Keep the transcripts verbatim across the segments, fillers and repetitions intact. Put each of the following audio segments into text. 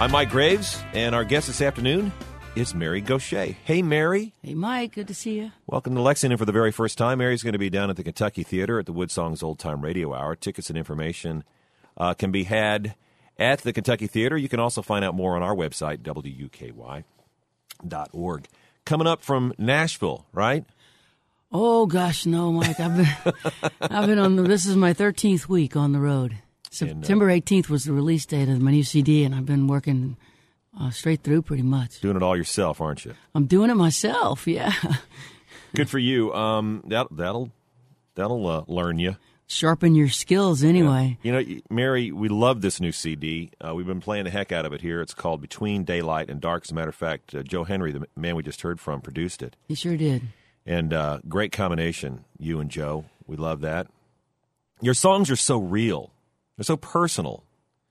I'm Mike Graves, and our guest this afternoon is Mary Gauthier. Hey, Mary. Hey, Mike. Good to see you. Welcome to Lexington for the very first time. Mary's going to be down at the Kentucky Theater at the Woodsong's Old Time Radio Hour. Tickets and information uh, can be had at the Kentucky Theater. You can also find out more on our website, W U K Y dot org. Coming up from Nashville, right? Oh, gosh, no, Mike. I've been, I've been on the, this is my thirteenth week on the road. September eighteenth was the release date of my new C D, and I've been working uh, straight through pretty much. Doing it all yourself, aren't you? I'm doing it myself, yeah. Good for you. Um, that, that'll that'll uh, learn you. Sharpen your skills anyway. Yeah. You know, Mary, we love this new C D. Uh, we've been playing the heck out of it here. It's called Between Daylight and Dark. As a matter of fact, uh, Joe Henry, the man we just heard from, produced it. He sure did. And uh, great combination, you and Joe. We love that. Your songs are so real. They're so personal.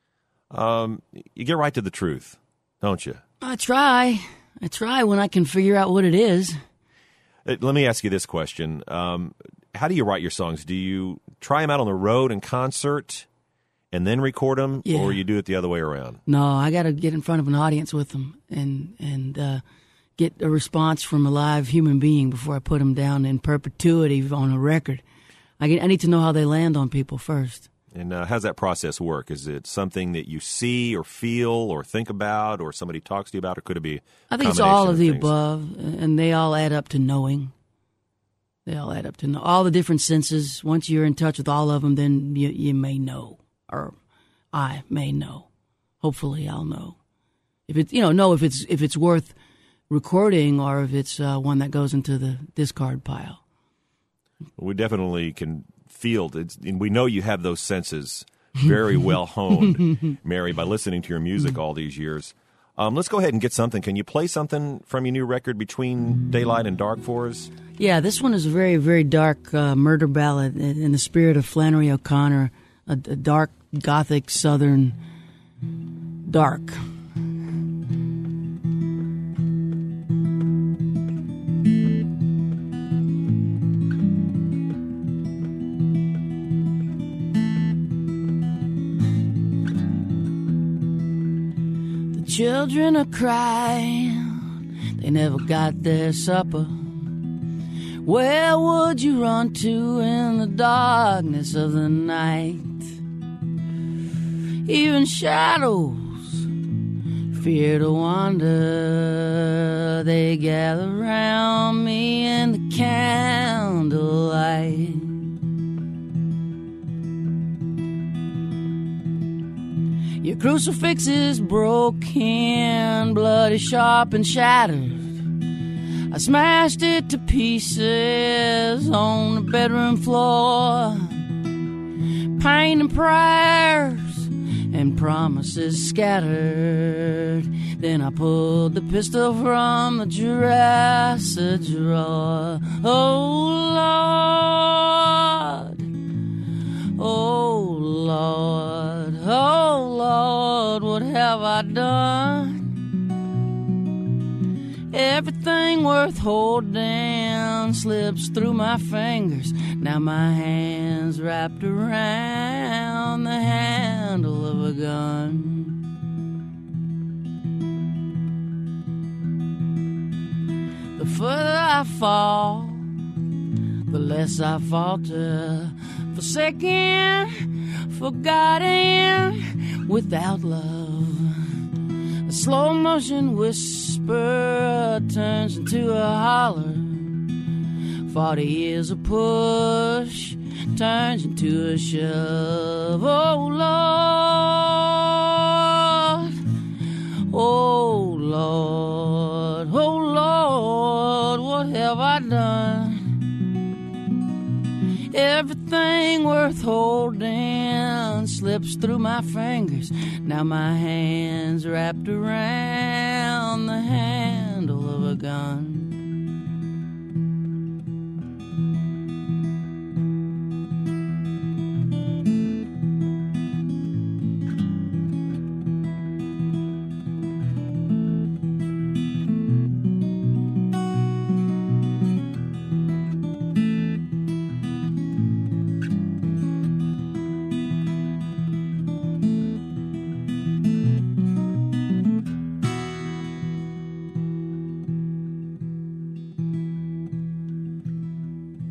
Um, you get right to the truth, don't you? I try. I try when I can figure out what it is. Uh, let me ask you this question. Um, how do you write your songs? Do you try them out on the road in concert and then record them, Yeah. or you do it the other way around? No, I got to get in front of an audience with them and, and uh, get a response from a live human being before I put them down in perpetuity on a record. I, get, I need to know how they land on people first. And uh, how's that process work? Is it something that you see or feel or think about or somebody talks to you about, or could it be a I think it's combination all of the things? above, and they all add up to knowing. They all add up to know all the different senses. Once you're in touch with all of them, then you, you may know, or I may know. Hopefully, I'll know if it, you know, know if it's if it's worth recording or if it's uh, one that goes into the discard pile. We definitely can feel it, and we know you have those senses very well honed, Mary, by listening to your music all these years. Um, let's go ahead and get something. Can you play something from your new record, Between Daylight and Dark, for us? Yeah, this one is a very, very dark uh, murder ballad in in the spirit of Flannery O'Connor, a, a dark, gothic, southern dark. Children are crying, they never got their supper. Where would you run to in the darkness of the night? Even shadows fear to wander. They gather round me in the candlelight. Your crucifix is broken, bloody, sharp, and shattered. I smashed it to pieces on the bedroom floor. Pain and prayers and promises scattered. Then I pulled the pistol from the dresser drawer. Oh, Lord. Oh, Lord. Oh, Lord, what have I done? Everything worth holding slips through my fingers. Now my hand's wrapped around the handle of a gun. The further I fall, the less I falter. Forsaken, forgotten, without love. A slow motion whisper turns into a holler. Forty years of push turns into a shove. Oh, Lord. Oh, Lord. Oh, Lord. What have I done? Everything worth holding slips through my fingers. Now my hand's wrapped around the handle of a gun.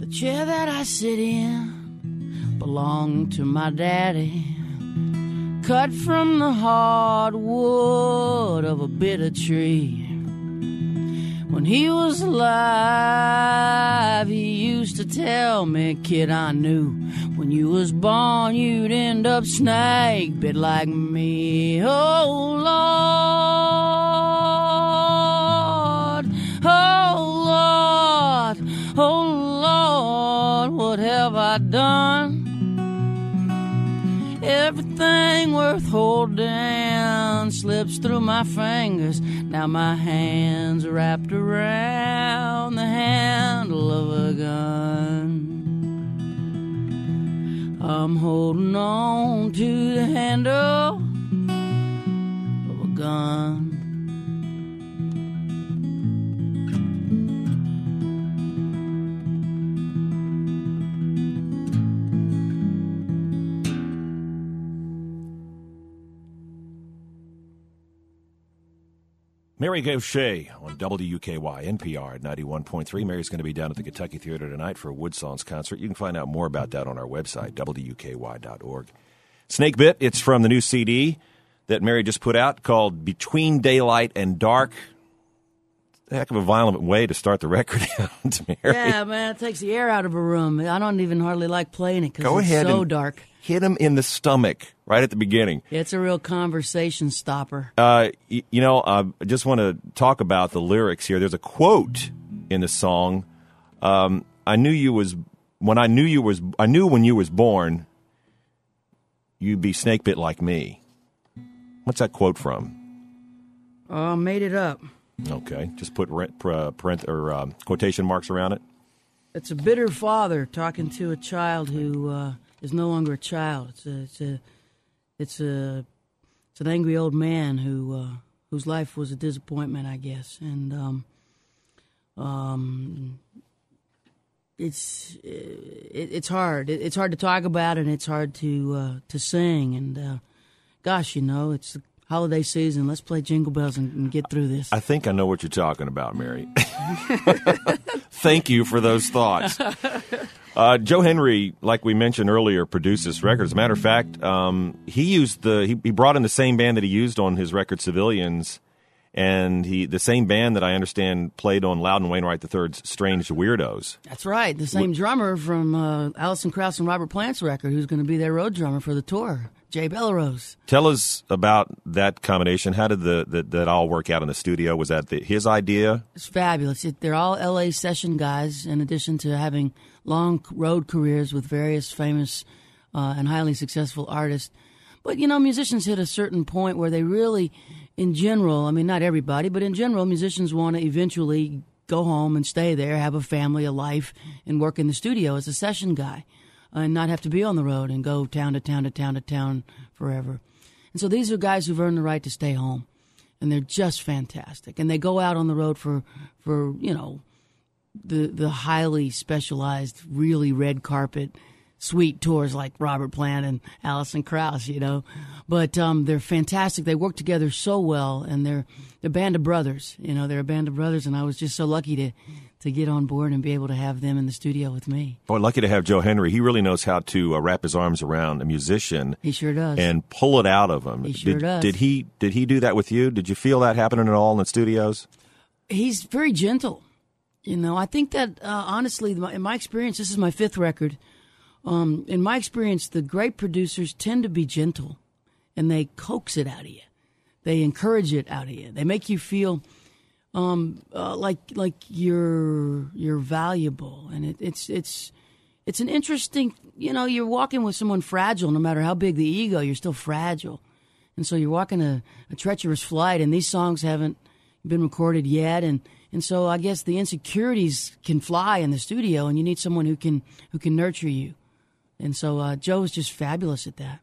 chair that I sit in belonged to my daddy, cut from the hardwood of a bitter tree. When he was alive, he used to tell me, kid, I knew when you was born you'd end up snake bit like me. Oh, Lord, oh, Lord, oh, Lord, what have I done? Everything worth holding slips through my fingers. Now my hand's wrapped around the handle of a gun. I'm holding on to the handle of a gun. Mary Gauthier on W U K Y, N P R at ninety-one point three. Mary's going to be down at the Kentucky Theater tonight for a Woodsongs concert. You can find out more about that on our website, W U K Y dot org. Snake Bit, it's from the new C D that Mary just put out called Between Daylight and Dark. A heck of a violent way to start the record out, Mary. Yeah, man, it takes the air out of a room. I don't even hardly like playing it because it's ahead so and dark. Hit him in the stomach right at the beginning. It's a real conversation stopper. Uh, y- you know, uh, I just want to talk about the lyrics here. There's a quote in the song. Um, I knew you was when I knew you was I knew when you was born, you'd be snake bit like me. What's that quote from? Oh, I made it up. Okay, just put rent, uh, parent, or um, quotation marks around it. It's a bitter father talking to a child who uh, is no longer a child. It's a, it's a, it's a, it's an angry old man who uh, whose life was a disappointment, I guess. And um, um, it's it, it's hard. It, it's hard to talk about, and it's hard to uh, to sing. And uh, gosh, you know, it's the holiday season. Let's play Jingle Bells and, and get through this. I think I know what you're talking about, Mary. Thank you for those thoughts. Uh, Joe Henry, like we mentioned earlier, produced this record. As a matter of fact, um, he used the he, he brought in the same band that he used on his record Civilians, and he the same band that I understand played on Loudon Wainwright the third's Strange Weirdos. That's right. The same drummer from uh, Alison Krauss and Robert Plant's record, who's going to be their road drummer for the tour, Jay Bellerose. Tell us about that combination. How did the, the that all work out in the studio? Was that the, his idea? It's fabulous. It, they're all L A session guys, in addition to having long road careers with various famous uh, and highly successful artists. But, you know, musicians hit a certain point where they really, in general, I mean, not everybody, but in general, musicians want to eventually go home and stay there, have a family, a life, and work in the studio as a session guy, and not have to be on the road and go town to town to town to town forever. And so these are guys who've earned the right to stay home, and they're just fantastic. And they go out on the road for, for you know, the the highly specialized, really red carpet, sweet tours like Robert Plant and Alison Krauss, you know. But um, they're fantastic. They work together so well, and they're, they're a band of brothers. You know, they're a band of brothers, and I was just so lucky to to get on board and be able to have them in the studio with me. Boy, lucky to have Joe Henry. He really knows how to uh, wrap his arms around a musician. He sure does. And pull it out of him. He sure did, does. Did he, did he do that with you? Did you feel that happening at all in the studios? He's very gentle. You know, I think that, uh, honestly, in my experience, this is my fifth record. Um, in my experience, the great producers tend to be gentle, and they coax it out of you. They encourage it out of you. They make you feel um, uh, like like you're you're valuable, and it, it's it's it's an interesting. You know, you're walking with someone fragile. No matter how big the ego, you're still fragile, and so you're walking a, a treacherous flight. And these songs haven't been recorded yet, and. And so I guess the insecurities can fly in the studio, and you need someone who can who can nurture you. And so uh, Joe is just fabulous at that.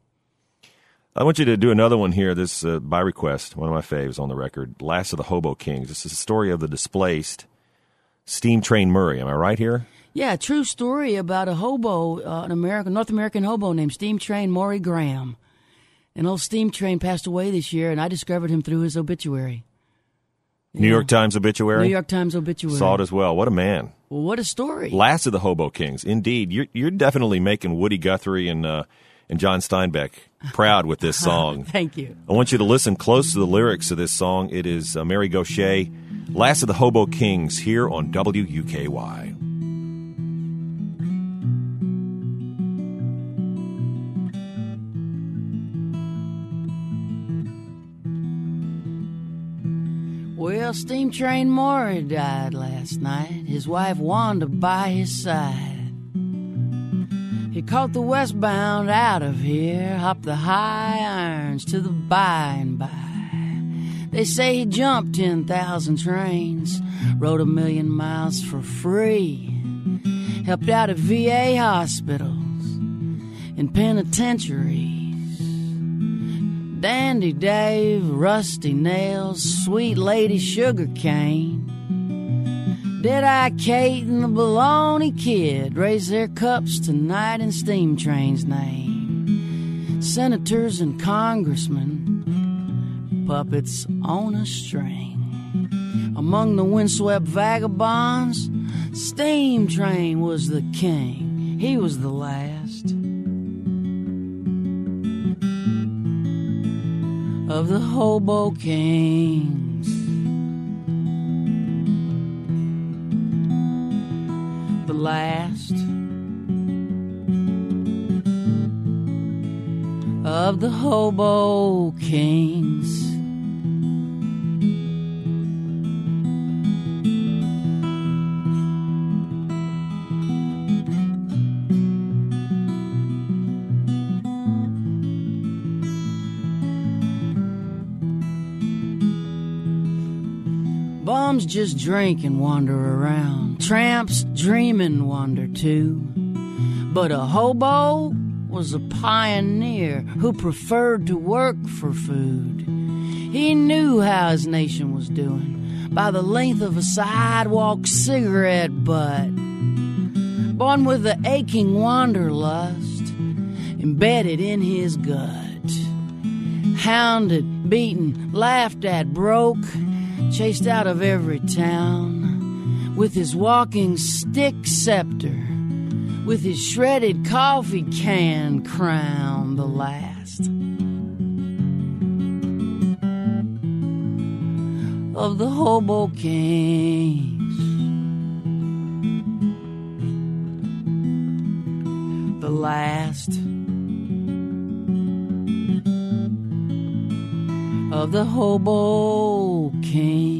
I want you to do another one here, this uh, by request, one of my faves on the record, Last of the Hobo Kings. This is the story of the displaced Steam Train Murray. Am I right here? Yeah, a true story about a hobo, uh, an American, North American hobo named Steam Train Maury Graham. An old Steam Train passed away this year, and I discovered him through his obituary. New Yeah. York Times obituary? New York Times obituary. Saw it as well. What a man. Well, what a story. Last of the Hobo Kings. Indeed. You're, you're definitely making Woody Guthrie and, uh, and John Steinbeck proud with this song. Thank you. I want you to listen close to the lyrics of this song. It is uh, Mary Gauthier, Last of the Hobo Kings, here on W U K Y. Well, Steam Train Maury died last night, his wife Wanda by his side. He caught the westbound out of here, hopped the high irons to the by and by. They say he jumped ten thousand trains, rode a million miles for free, helped out at V A hospitals and penitentiaries. Dandy Dave, Rusty Nails, Sweet Lady Sugar Cane, Dead-Eye Kate and the Baloney Kid raise their cups tonight in Steam Train's name. Senators and congressmen, puppets on a string. Among the windswept vagabonds, Steam Train was the king. He was the last of the Hobo Kings. The last of the Hobo Kings. Bums just drink and wander around. Tramps dream and wander too. But a hobo was a pioneer who preferred to work for food. He knew how his nation was doing by the length of a sidewalk cigarette butt. Born with the aching wanderlust embedded in his gut. Hounded, beaten, laughed at, broke, chased out of every town, with his walking stick scepter, with his shredded coffee can crown, the last of the Hobo Kings. The last of the Hobo Kings.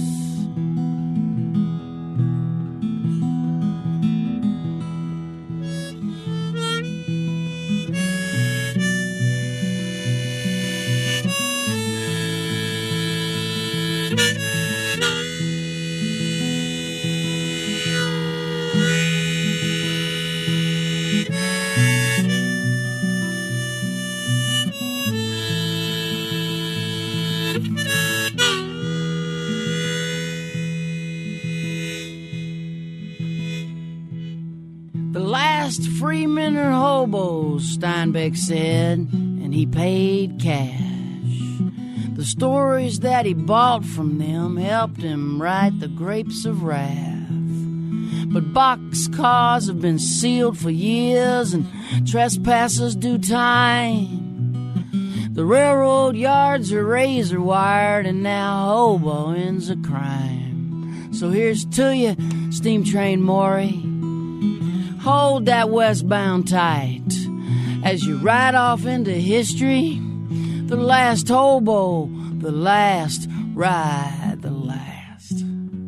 Free men are hobos, Steinbeck said, and he paid cash. The stories that he bought from them helped him write The Grapes of Wrath. But boxcars have been sealed for years, and trespassers do time. The railroad yards are razor wired, and now hoboing's a crime. So here's to you, Steam Train Maury. Hold that westbound tight as you ride off into history. The last hobo, the last ride, the last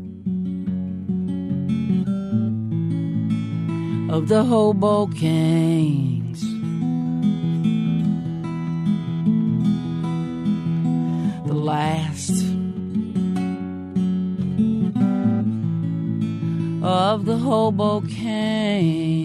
of the Hobo Kings. The last of the Hobo Kings.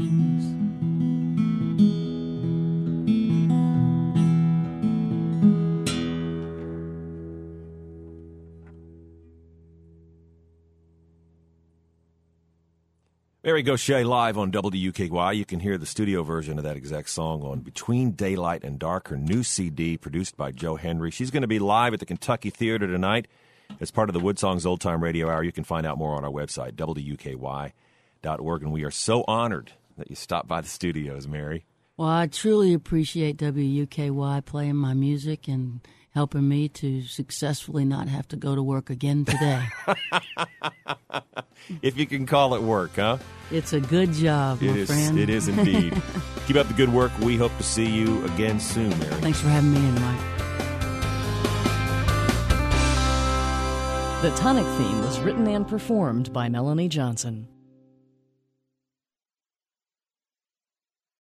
Mary Gauthier live on W U K Y. You can hear the studio version of that exact song on Between Daylight and Dark, her new C D produced by Joe Henry. She's going to be live at the Kentucky Theater tonight. as part of the Woodsongs Old Time Radio Hour. You can find out more on our website, W U K Y dot org. And we are so honored that you stopped by the studios, Mary. Well, I truly appreciate W U K Y playing my music and helping me to successfully not have to go to work again today. If you can call it work, huh? It's a good job, my it is, friend. It is indeed. Keep up the good work. We hope to see you again soon, Mary. Thanks for having me in, Mike. The Tonic theme was written and performed by Melanie Johnson.